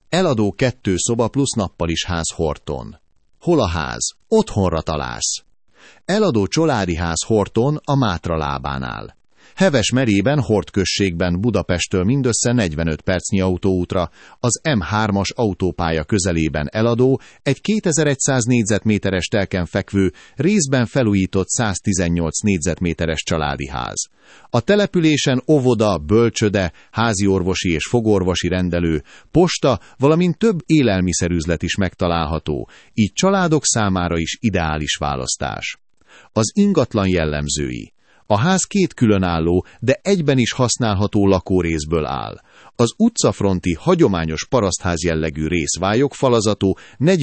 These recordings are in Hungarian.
Eladó 2 szoba plusz nappalis ház Horton. Hol a ház? Otthonra találsz. Eladó családi ház Horton a Mátra lábánál. Heves merében, Hort községben Budapesttől mindössze 45 percnyi autóútra, az M3-as autópálya közelében eladó, egy 2100 négyzetméteres telken fekvő, részben felújított 118 négyzetméteres családi ház. A településen óvoda, bölcsöde, háziorvosi és fogorvosi rendelő, posta, valamint több élelmiszerüzlet is megtalálható, így családok számára is ideális választás. Az ingatlan jellemzői. A ház 2 különálló, de egyben is használható lakórészből áll. Az utcafronti, hagyományos parasztház jellegű rész vályogfalazatú,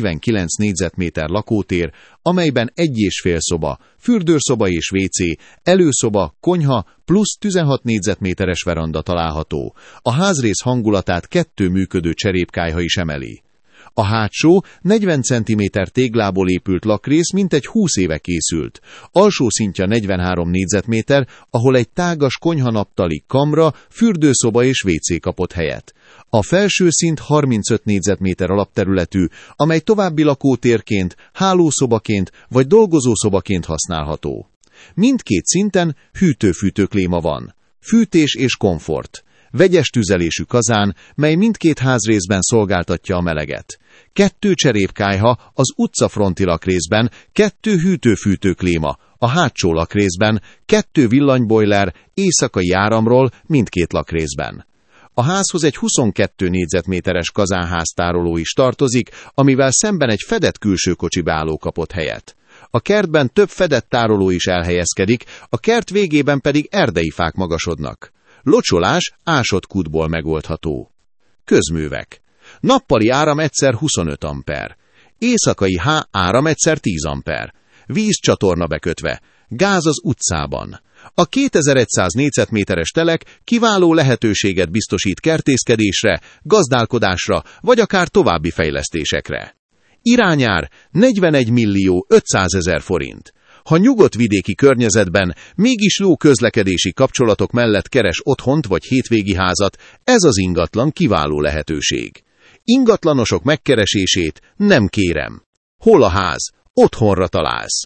49 négyzetméter lakótér, amelyben 1,5 szoba, fürdőszoba és WC, előszoba, konyha plusz 16 négyzetméteres veranda található. A házrész hangulatát 2 működő cserépkályha is emeli. A hátsó 40 cm téglából épült lakrész mintegy 20 éve készült. Alsó szintje 43 négyzetméter, ahol egy tágas konyhanaptali, kamra, fürdőszoba és WC kapott helyet. A felső szint 35 négyzetméter alapterületű, amely további lakótérként, hálószobaként vagy dolgozószobaként használható. Mindkét szinten hűtő-fűtőkléma van. Fűtés és komfort. Vegyes tüzelésű kazán, mely mindkét házrészben szolgáltatja a meleget. 2 cserépkályha az utcafronti lakrészben, 2 hűtő-fűtőkléma a hátsó lakrészben, 2 villanybojler éjszakai áramról mindkét lakrészben. A házhoz egy 22 négyzetméteres kazánháztároló is tartozik, amivel szemben egy fedett külső kocsibeálló kapott helyet. A kertben több fedett tároló is elhelyezkedik, a kert végében pedig erdei fák magasodnak. Locsolás ásott kútból megoldható. Közművek. Nappali áram egyszer 25 amper. Éjszakai áram egyszer 10 amper. Vízcsatorna bekötve. Gáz az utcában. A 2100 négyzetméteres telek kiváló lehetőséget biztosít kertészkedésre, gazdálkodásra, vagy akár további fejlesztésekre. Irányár 41 millió 500 000 forint. Ha nyugodt vidéki környezetben, mégis jó közlekedési kapcsolatok mellett keres otthont vagy hétvégi házat, ez az ingatlan kiváló lehetőség. Ingatlanosok megkeresését nem kérem. Hol a ház? Otthonra találsz.